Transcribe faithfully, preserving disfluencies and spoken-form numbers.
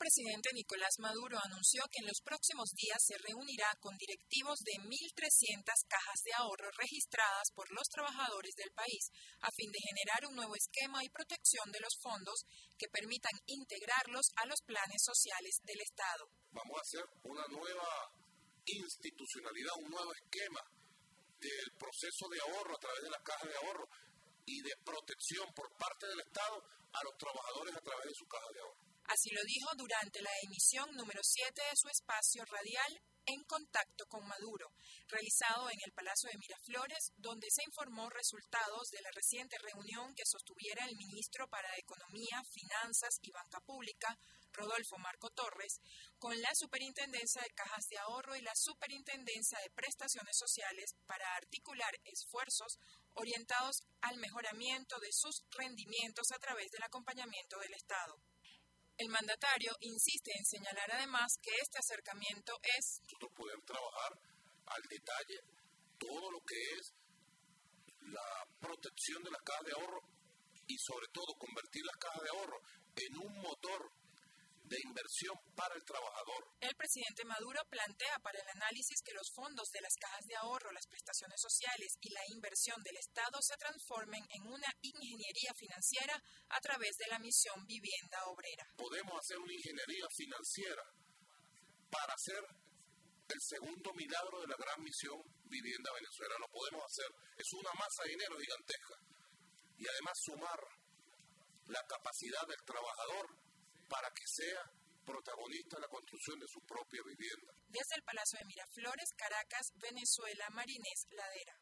presidente Nicolás Maduro anunció que en los próximos días se reunirá con directivos de mil trescientas cajas de ahorro registradas por los trabajadores del país, a fin de generar un nuevo esquema y protección de los fondos que permitan integrarlos a los planes sociales del Estado. Vamos a hacer una nueva institucionalidad, un nuevo esquema del proceso de ahorro a través de las cajas de ahorro y de protección por parte del Estado a los trabajadores a través de su caja de ahorro. Así lo dijo durante la emisión número siete de su espacio radial En Contacto con Maduro, realizado en el Palacio de Miraflores, donde se informó resultados de la reciente reunión que sostuviera el ministro para Economía, Finanzas y Banca Pública, Rodolfo Marco Torres, con la Superintendencia de Cajas de Ahorro y la Superintendencia de Prestaciones Sociales para articular esfuerzos orientados al mejoramiento de sus rendimientos a través del acompañamiento del Estado. El mandatario insiste en señalar además que este acercamiento es... Nosotros podemos trabajar al detalle todo lo que es la protección de las cajas de ahorro y sobre todo convertir las cajas de ahorro en un motor de inversión para el trabajador. El presidente Maduro plantea para el análisis que los fondos de las cajas de ahorro, las prestaciones sociales y la inversión del Estado se transformen en una ingeniería financiera a través de la misión Vivienda Obrera. Podemos hacer una ingeniería financiera para hacer el segundo milagro de la gran misión Vivienda Venezuela. Lo podemos hacer. Es una masa de dinero gigantesca. Y además sumar la capacidad del trabajador para que sea protagonista en la construcción de su propia vivienda. Desde el Palacio de Miraflores, Caracas, Venezuela, Marinés Ladera.